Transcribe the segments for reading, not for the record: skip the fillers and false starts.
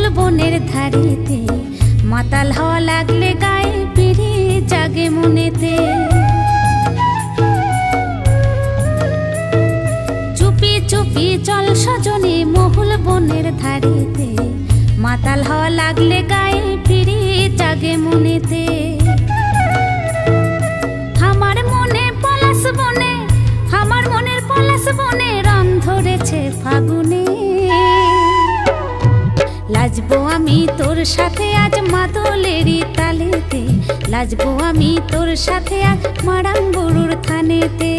বনের ধারেতে মাতাল হাওয়া লাগলে গায়ে পিড়ি জাগে মনেতে। চুপি চুপি চল সজনী মহুল বনের ধারেতে মাতাল হাওয়া লাগলে গায়ে পিড়ি জাগে মনেতে। আমার মনে পলাশ বনে, আমার মনের পলাশ বনে রং ধরেছে ফাগুনে। লাজবো আমি তোর সাথে আজ মাদলেরই তালেতে, লাজবো আমি তোর সাথে আজ মারাঙ্গুরুর থানেতে।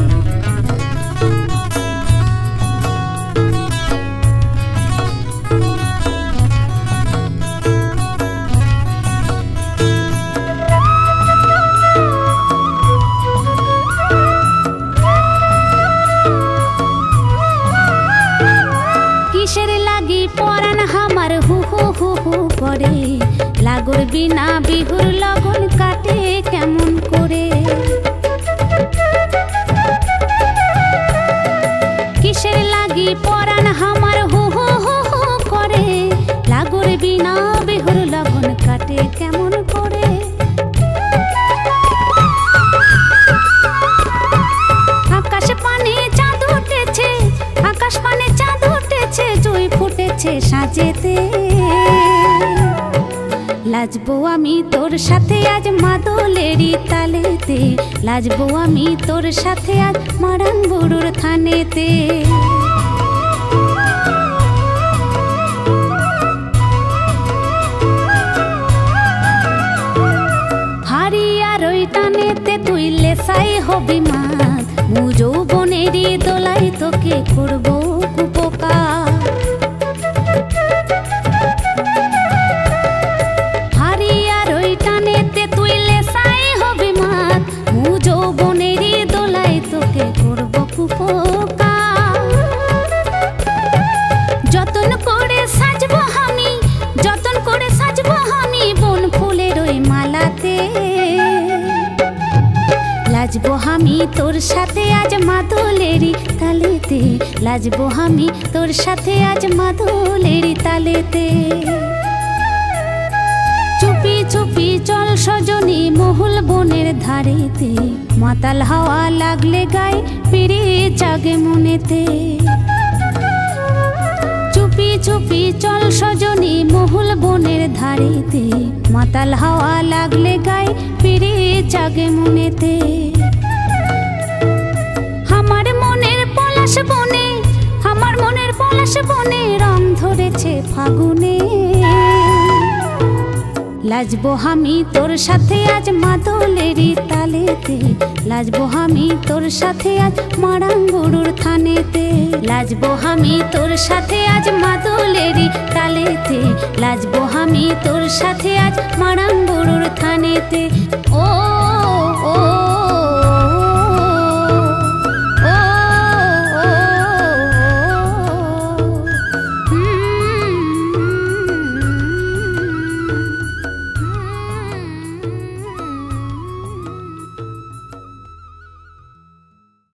কিসের লাগি পরাণ হামার হু হু হু হু করে, লাগর বিনা বিহুর লগন কাটে কেমন করে। কিসের লাগি পরাণ হামার হু হু হু হু করে, লাগর বিনা বিহুর লগন কাটে কেমন করে। আকাশ পানে চাঁদ উঠেছে, আকাশ পানে চাঁদ উঠেছে, জুই ফুটেছে সাজেতে। লাজবো আমি তোর সাথে আজ মাদলেরই তালেতে, লাজবো আমি তোর সাথে আজ মারাঙ্গুরুর থানেতে। হারিয়ার ওই টানেতে তুই লেসাই হবি মাত, মু যৌবনেরই দোলাই তোকে করবো কুপকার। হারিয়ার ওই টানেতে তুই লেসাই হবি মাত, মু যৌবনেরই দোলাই তোকে করবো কুপকার। যতন করে সাজবো আমি, যতন করে সাজবো আমি বন ফুলের ওই মালাতে। লাজবো আমি তোর সাথে আজ মাদলেরই তালেতে, লাজবো আমি তোর সাথে আজ মাদলেরই তালেতে। চুপি চুপি চল সজনী মহুল বনের ধারেতে, মাতাল হাওয়া লাগলে গায়ে পিড়ি জাগে মনেতে। চুপি চুপি চল সজনী মহুল বনের ধারেতে, মাতাল হাওয়া লাগলে গায়ে পিড়ি জাগে মনেতে। আমার মনের পলাশ বনে, আমার মনের পলাশ বনে রং ধরেছে ফাগুনে। লাজবো আমি তোর সাথে আজ মাদলেরই তালেতে, লাজবো আমি তোর সাথে আজ মারাঙ্গুরুর থানেতে। লাজবো আমি তোর সাথে আজ মাদলেরই তালেতে, লাজবো আমি তোর সাথে আজ মারাঙ্গুরুর থানেতে। ও